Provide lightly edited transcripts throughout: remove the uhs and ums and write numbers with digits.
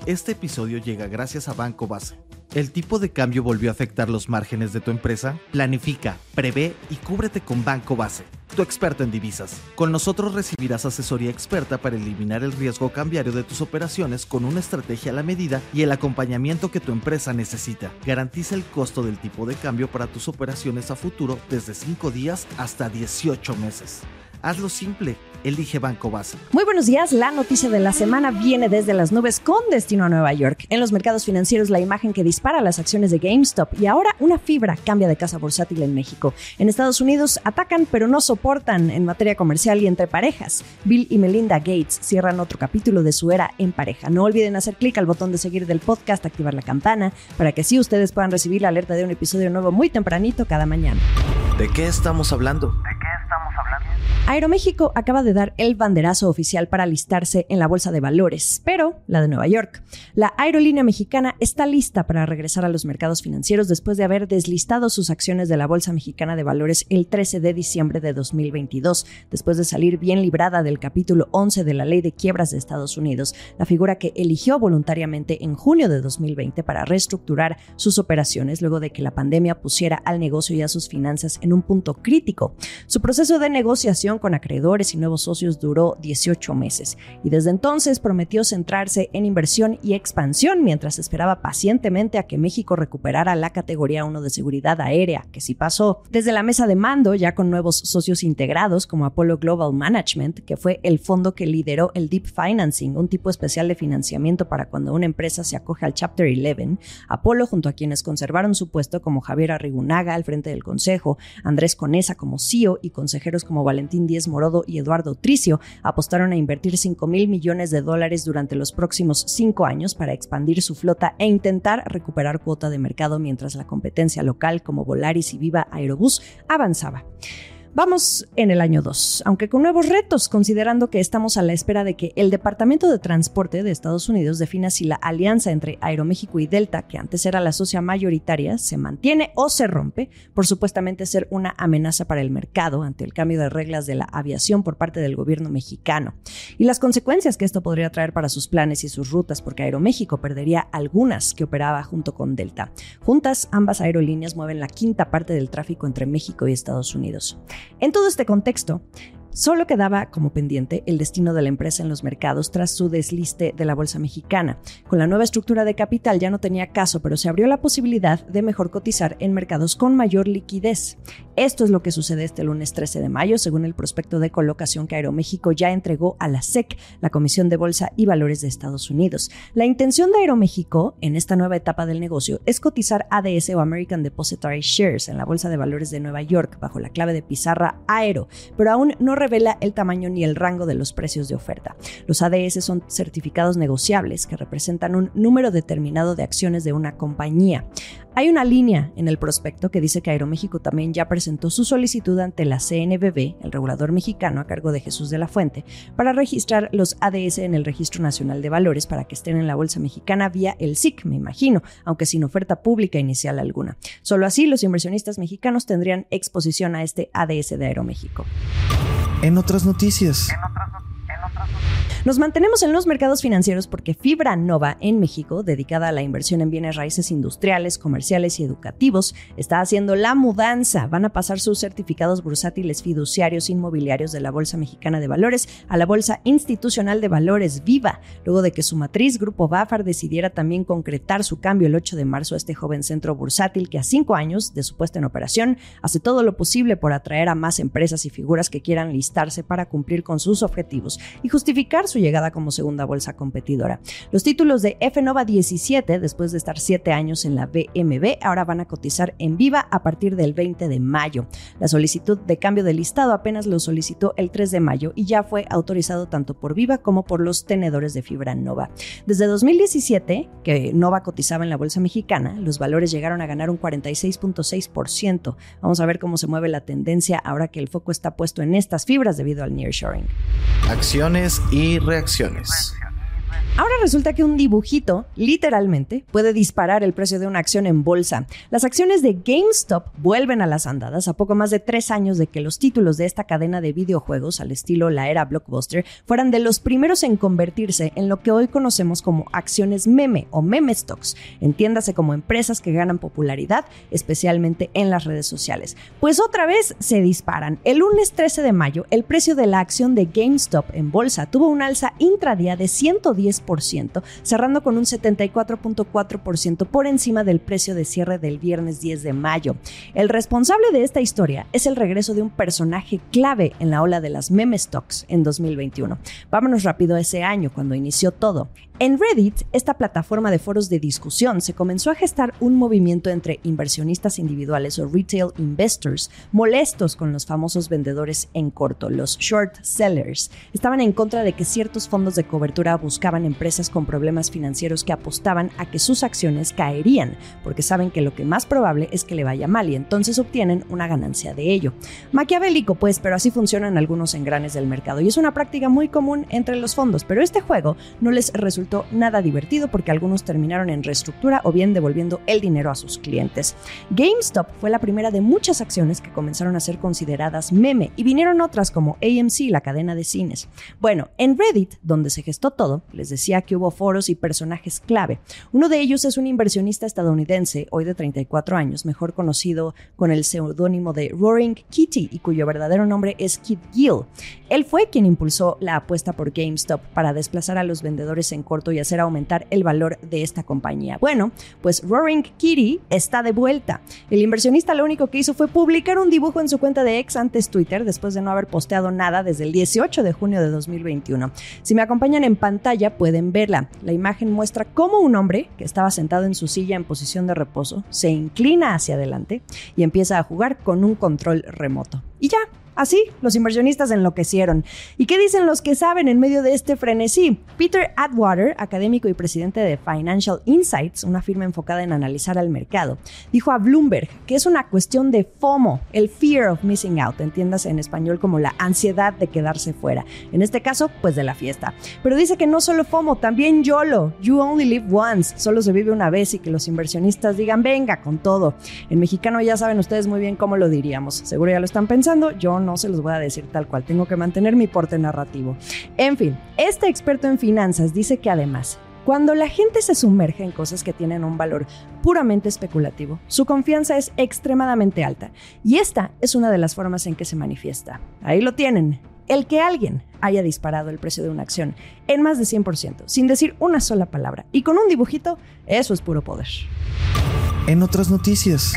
Este episodio llega gracias a Banco Base. ¿El tipo de cambio volvió a afectar los márgenes de tu empresa? Planifica, prevé y cúbrete con Banco Base, tu experto en divisas. Con nosotros recibirás asesoría experta para eliminar el riesgo cambiario de tus operaciones con una estrategia a la medida y el acompañamiento que tu empresa necesita. Garantiza el costo del tipo de cambio para tus operaciones a futuro desde 5 días hasta 18 meses. Hazlo simple, elige Banco Base. Muy buenos días, la noticia de la semana viene desde las nubes con destino a Nueva York. En los mercados financieros, la imagen que dispara las acciones de GameStop y ahora una fibra cambia de casa bursátil en México. En Estados Unidos atacan pero no soportan en materia comercial y entre parejas. Bill y Melinda Gates cierran otro capítulo de su era en pareja. No olviden hacer clic al botón de seguir del podcast, activar la campana para que así ustedes puedan recibir la alerta de un episodio nuevo muy tempranito cada mañana. ¿De qué estamos hablando? Aeroméxico acaba de dar el banderazo oficial para listarse en la Bolsa de Valores, pero la de Nueva York. La aerolínea mexicana está lista para regresar a los mercados financieros después de haber deslistado sus acciones de la Bolsa Mexicana de Valores el 13 de diciembre de 2022, después de salir bien librada del capítulo 11 de la Ley de Quiebras de Estados Unidos, la figura que eligió voluntariamente en junio de 2020 para reestructurar sus operaciones luego de que la pandemia pusiera al negocio y a sus finanzas en un punto crítico. Su proceso de negociación con acreedores y nuevos socios duró 18 meses y desde entonces prometió centrarse en inversión y expansión mientras esperaba pacientemente a que México recuperara la categoría 1 de seguridad aérea, que sí pasó. Desde la mesa de mando, ya con nuevos socios integrados como Apollo Global Management, que fue el fondo que lideró el Deep Financing, un tipo especial de financiamiento para cuando una empresa se acoge al Chapter 11, Apollo, junto a quienes conservaron su puesto como Javier Arrigunaga al frente del consejo, Andrés Conesa como CEO y consejeros como Valentín Díez Morodo y Eduardo Tricio, apostaron a invertir $5,000 millones durante los próximos 5 años para expandir su flota e intentar recuperar cuota de mercado mientras la competencia local como Volaris y Viva Aerobús avanzaba. Vamos en el año 2, aunque con nuevos retos, considerando que estamos a la espera de que el Departamento de Transporte de Estados Unidos defina si la alianza entre Aeroméxico y Delta, que antes era la socia mayoritaria, se mantiene o se rompe, por supuestamente ser una amenaza para el mercado ante el cambio de reglas de la aviación por parte del gobierno mexicano. Y las consecuencias que esto podría traer para sus planes y sus rutas, porque Aeroméxico perdería algunas que operaba junto con Delta. Juntas, ambas aerolíneas mueven la quinta parte del tráfico entre México y Estados Unidos. En todo este contexto, solo quedaba como pendiente el destino de la empresa en los mercados tras su desliste de la Bolsa Mexicana. Con la nueva estructura de capital ya no tenía caso, pero se abrió la posibilidad de mejor cotizar en mercados con mayor liquidez. Esto es lo que sucede este lunes 13 de mayo, según el prospecto de colocación que Aeroméxico ya entregó a la SEC, la Comisión de Bolsa y Valores de Estados Unidos. La intención de Aeroméxico en esta nueva etapa del negocio es cotizar ADS o American Depositary Shares en la Bolsa de Valores de Nueva York bajo la clave de pizarra AERO, pero aún no revela el tamaño ni el rango de los precios de oferta. Los ADS son certificados negociables que representan un número determinado de acciones de una compañía. Hay una línea en el prospecto que dice que Aeroméxico también ya presentó su solicitud ante la CNBV, el regulador mexicano a cargo de Jesús de la Fuente, para registrar los ADS en el Registro Nacional de Valores para que estén en la Bolsa Mexicana vía el SIC, me imagino, aunque sin oferta pública inicial alguna. Solo así los inversionistas mexicanos tendrían exposición a este ADS de Aeroméxico. En otras noticias. Nos mantenemos en los mercados financieros porque Fibra Nova en México, dedicada a la inversión en bienes raíces industriales, comerciales y educativos, está haciendo la mudanza. Van a pasar sus certificados bursátiles fiduciarios inmobiliarios de la Bolsa Mexicana de Valores a la Bolsa Institucional de Valores Viva, luego de que su matriz, Grupo Bafar, decidiera también concretar su cambio el 8 de marzo a este joven centro bursátil que a 5 años de su puesta en operación hace todo lo posible por atraer a más empresas y figuras que quieran listarse para cumplir con sus objetivos y justificar su llegada como segunda bolsa competidora. Los títulos de FNova 17, después de estar 7 años en la BMV, ahora van a cotizar en Viva a partir del 20 de mayo. La solicitud de cambio de listado apenas lo solicitó el 3 de mayo y ya fue autorizado tanto por Viva como por los tenedores de Fibra Nova. Desde 2017, que Nova cotizaba en la Bolsa Mexicana, los valores llegaron a ganar un 46.6%. Vamos a ver cómo se mueve la tendencia ahora que el foco está puesto en estas fibras debido al nearshoring. Acciones y reacciones. Ahora resulta que un dibujito, literalmente, puede disparar el precio de una acción en bolsa. Las acciones de GameStop vuelven a las andadas a poco más de 3 años de que los títulos de esta cadena de videojuegos, al estilo la era Blockbuster, fueran de los primeros en convertirse en lo que hoy conocemos como acciones meme o meme stocks, entiéndase como empresas que ganan popularidad, especialmente en las redes sociales. Pues otra vez se disparan. El lunes 13 de mayo, el precio de la acción de GameStop en bolsa tuvo un alza intradía de 110%, cerrando con un 74.4% por encima del precio de cierre del viernes 10 de mayo. El responsable de esta historia es el regreso de un personaje clave en la ola de las meme stocks en 2021. Vámonos rápido a ese año, cuando inició todo. En Reddit, esta plataforma de foros de discusión, se comenzó a gestar un movimiento entre inversionistas individuales o retail investors molestos con los famosos vendedores en corto, los short sellers. Estaban en contra de que ciertos fondos de cobertura buscaban empresas con problemas financieros que apostaban a que sus acciones caerían, porque saben que lo que más probable es que le vaya mal y entonces obtienen una ganancia de ello. Maquiavélico, pues, pero así funcionan algunos engranes del mercado y es una práctica muy común entre los fondos, pero este juego no les resultó nada divertido porque algunos terminaron en reestructura o bien devolviendo el dinero a sus clientes. GameStop fue la primera de muchas acciones que comenzaron a ser consideradas meme y vinieron otras como AMC, la cadena de cines. Bueno, en Reddit, donde se gestó todo, les decía que hubo foros y personajes clave. Uno de ellos es un inversionista estadounidense, hoy de 34 años, mejor conocido con el seudónimo de Roaring Kitty y cuyo verdadero nombre es Kit Gill. Él fue quien impulsó la apuesta por GameStop para desplazar a los vendedores en corto y hacer aumentar el valor de esta compañía. Bueno, pues Roaring Kitty está de vuelta. El inversionista lo único que hizo fue publicar un dibujo en su cuenta de ex, antes Twitter, después de no haber posteado nada desde el 18 de junio de 2021. Si me acompañan en pantalla pueden verla. La imagen muestra cómo un hombre que estaba sentado en su silla en posición de reposo se inclina hacia adelante y empieza a jugar con un control remoto. Y ya. Así, los inversionistas enloquecieron. ¿Y qué dicen los que saben en medio de este frenesí? Peter Atwater, académico y presidente de Financial Insights, una firma enfocada en analizar al mercado, dijo a Bloomberg que es una cuestión de FOMO, el fear of missing out, entiéndase en español como la ansiedad de quedarse fuera. En este caso, pues de la fiesta. Pero dice que no solo FOMO, también YOLO, you only live once, solo se vive una vez y que los inversionistas digan venga con todo. En mexicano ya saben ustedes muy bien cómo lo diríamos. Seguro ya lo están pensando, yo no se los voy a decir tal cual, tengo que mantener mi porte narrativo. En fin, este experto en finanzas dice que además, cuando la gente se sumerge en cosas que tienen un valor puramente especulativo, su confianza es extremadamente alta y esta es una de las formas en que se manifiesta. Ahí lo tienen. El que alguien haya disparado el precio de una acción en más de 100%, sin decir una sola palabra y con un dibujito, eso es puro poder. En otras noticias.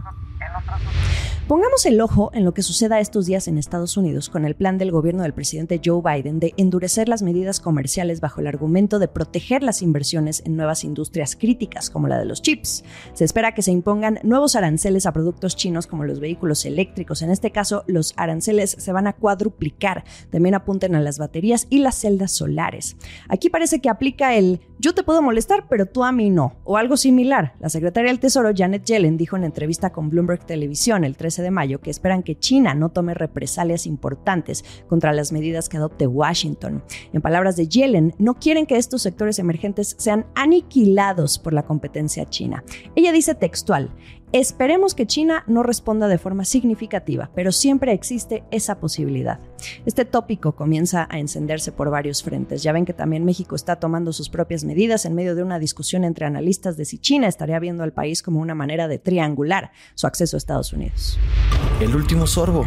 Pongamos el ojo en lo que suceda estos días en Estados Unidos con el plan del gobierno del presidente Joe Biden de endurecer las medidas comerciales bajo el argumento de proteger las inversiones en nuevas industrias críticas como la de los chips. Se espera que se impongan nuevos aranceles a productos chinos como los vehículos eléctricos. En este caso, los aranceles se van a cuadruplicar. También apunten a las baterías y las celdas solares. Aquí parece que aplica el yo te puedo molestar, pero tú a mí no, o algo similar. La secretaria del Tesoro, Janet Yellen, dijo en entrevista con Bloomberg Televisión el 13 de mayo que esperan que China no tome represalias importantes contra las medidas que adopte Washington. En palabras de Yellen, no quieren que estos sectores emergentes sean aniquilados por la competencia china. Ella dice textual: esperemos que China no responda de forma significativa, pero siempre existe esa posibilidad. Este tópico comienza a encenderse por varios frentes. Ya ven que también México está tomando sus propias medidas en medio de una discusión entre analistas de si China estaría viendo al país como una manera de triangular su acceso a Estados Unidos. El último sorbo.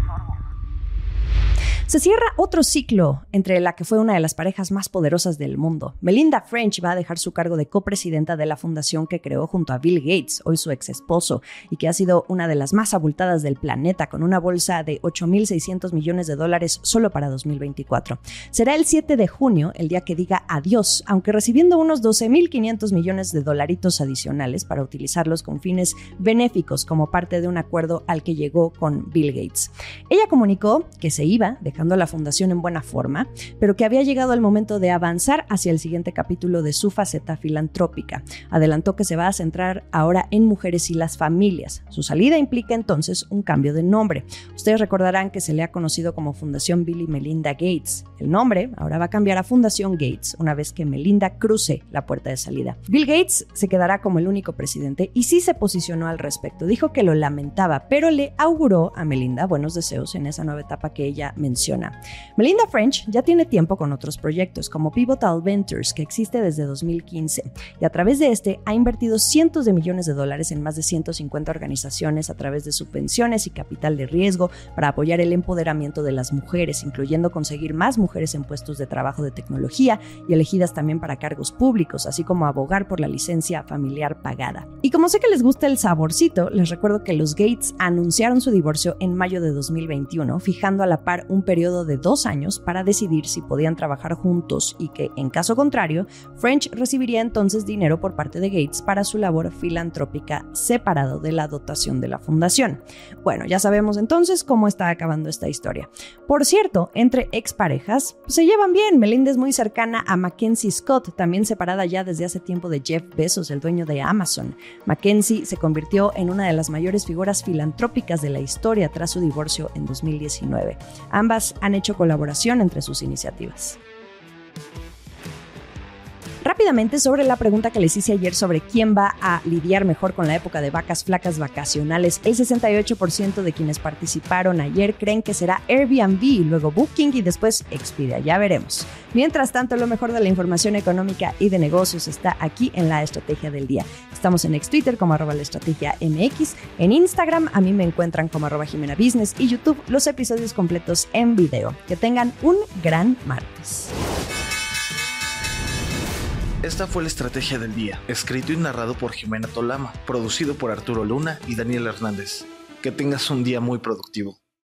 Se cierra otro ciclo entre la que fue una de las parejas más poderosas del mundo. Melinda French va a dejar su cargo de copresidenta de la fundación que creó junto a Bill Gates, hoy su ex esposo, y que ha sido una de las más abultadas del planeta, con una bolsa de $8,600 millones solo para 2024. Será el 7 de junio, el día que diga adiós, aunque recibiendo unos $12,500 millones adicionales para utilizarlos con fines benéficos como parte de un acuerdo al que llegó con Bill Gates. Ella comunicó que se iba de dejando la fundación en buena forma, pero que había llegado el momento de avanzar hacia el siguiente capítulo de su faceta filantrópica. Adelantó que se va a centrar ahora en mujeres y las familias. Su salida implica entonces un cambio de nombre. Ustedes recordarán que se le ha conocido como Fundación Bill y Melinda Gates. El nombre ahora va a cambiar a Fundación Gates una vez que Melinda cruce la puerta de salida. Bill Gates se quedará como el único presidente y sí se posicionó al respecto. Dijo que lo lamentaba, pero le auguró a Melinda buenos deseos en esa nueva etapa que ella menciona. Melinda French ya tiene tiempo con otros proyectos como Pivotal Ventures, que existe desde 2015, y a través de este ha invertido cientos de millones de dólares en más de 150 organizaciones a través de subvenciones y capital de riesgo para apoyar el empoderamiento de las mujeres, incluyendo conseguir más mujeres en puestos de trabajo de tecnología y elegidas también para cargos públicos, así como abogar por la licencia familiar pagada. Y como sé que les gusta el saborcito, les recuerdo que los Gates anunciaron su divorcio en mayo de 2021, fijando a la par un periodo de 2 años para decidir si podían trabajar juntos y que, en caso contrario, French recibiría entonces dinero por parte de Gates para su labor filantrópica separado de la dotación de la fundación. Bueno, ya sabemos entonces cómo está acabando esta historia. Por cierto, entre exparejas se llevan bien. Melinda es muy cercana a Mackenzie Scott, también separada ya desde hace tiempo de Jeff Bezos, el dueño de Amazon. Mackenzie se convirtió en una de las mayores figuras filantrópicas de la historia tras su divorcio en 2019. Ambas han hecho colaboración entre sus iniciativas. Rápidamente, sobre la pregunta que les hice ayer sobre quién va a lidiar mejor con la época de vacas flacas vacacionales, el 68% de quienes participaron ayer creen que será Airbnb, luego Booking y después Expedia. Ya veremos. Mientras tanto, lo mejor de la información económica y de negocios está aquí en La Estrategia del Día. Estamos en X-Twitter como @laestrategiamx, en Instagram a mí me encuentran como @JimenaBusiness y YouTube los episodios completos en video. Que tengan un gran martes. Esta fue La Estrategia del Día, escrito y narrado por Jimena Tolama, producido por Arturo Luna y Daniel Hernández. Que tengas un día muy productivo.